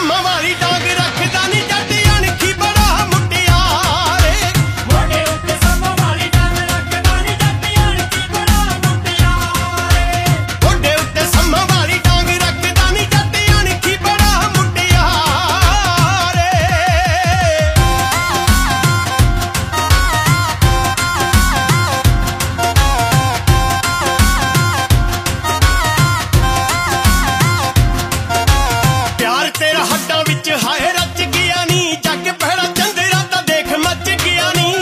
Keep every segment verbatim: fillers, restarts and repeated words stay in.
ਸੰਮਾਂ ਵਾਲੀ ਡਾਂਗ ਰੱਖਦਾ ਨੀ ਜੱਟ ਅਣਖੀ ਬੜਾ ਮੁਟਿਆਰੇ। ਮੋਢੇ ਉੱਤੇ ਸੰਮਾਂ ਵਾਲੀ ਡਾਂਗ ਰੱਖਦਾ ਨੀ ਜੱਟ ਅਣਖੀ ਬੜਾ ਮੁਟਿਆਰੇ। ਮੋਢੇ ਉੱਤੇ ਸੰਮਾਂ ਵਾਲੀ ਡਾਂਗ ਰੱਖਦਾ ਨੀ ਜੱਟ ਅਣਖੀ ਬੜਾ ਮੁਟਿਆਰੇ। ਪਿਆਰ ਤੇਰਾ ਹੱਡਾਂ ਵਿੱਚ ਹਾਏ ਰਚ ਗਿਆ ਨੀ, ਜੱਗ ਪਹਿਰਾ ਚੰਦਰਾ ਤਾਂ ਦੇਖ ਮੱਚ ਗਿਆ ਨੀ।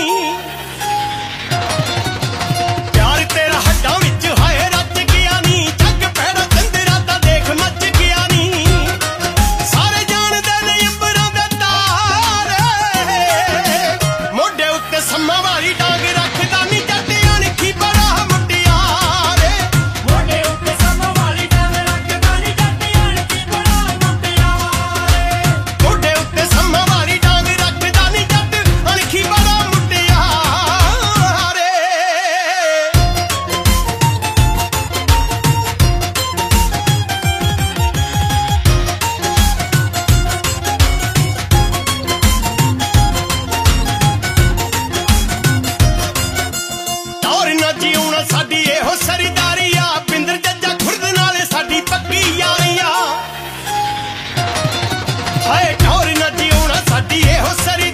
ਪਿਆਰ ਤੇਰਾ ਹੱਡਾਂ ਵਿੱਚ ਹਾਏ ਰਚ ਗਿਆ ਨੀ, ਜੱਗ ਪਹਿਰਾ ਚੰਦਰਾ ਤਾਂ ਦੇਖ ਮੱਚ ਗਿਆ ਨੀ। ਸਾਰੇ ਜਾਣਦੇ ਨੇ ਅੰਬਰਾਂ ਦੇ ਤਾਰੇ, ਮੋਢੇ ਉੱਤੇ ਸੰਮਾਂ ਵਾਲੀ ਡਾਂਗ ਰੱਖਦਾ ਨੀ ਜੱਟ ਅਣਖੀ ਬੜਾ ਮੁਟਿਆਰੇ। ਮੋਢੇ ਉੱਤੇ ਸੰਮਾਂ ਵਾਲੀ ਡਾਂਗ ਰੱਖਦਾ ਨੀ ਜੱਟ ਅਣਖੀ ਬੜਾ ਮੁਟਿਆਰੇ। ਮੋਢੇ ਉੱਤੇ ਸੰਮਾਂ ਵਾਲੀ ਡਾਂਗ ਰੱਖਦਾ ਨੀ ਜੱਟ ਅਣਖੀ ਬੜਾ ਮੁਟਿਆਰੇ। ਟੌਰ ਨਾ ਜਿਉਣਾ ਸਾਡੀ ਇਹੋ ਸਰਦਾਰੀ ਆ, ਬਿੰਦਰ ਜੱਜਾ ਖੁਰਦ ਨਾਲੇ ਸਾਡੀ ਪੱਕੀ ਯਾਰੀ ਆ। ਹਾਏ ਟੌਰ ਨਾ ਜਿਉਣਾ ਸਾਡੀ ਇਹੋ ਸਰੀ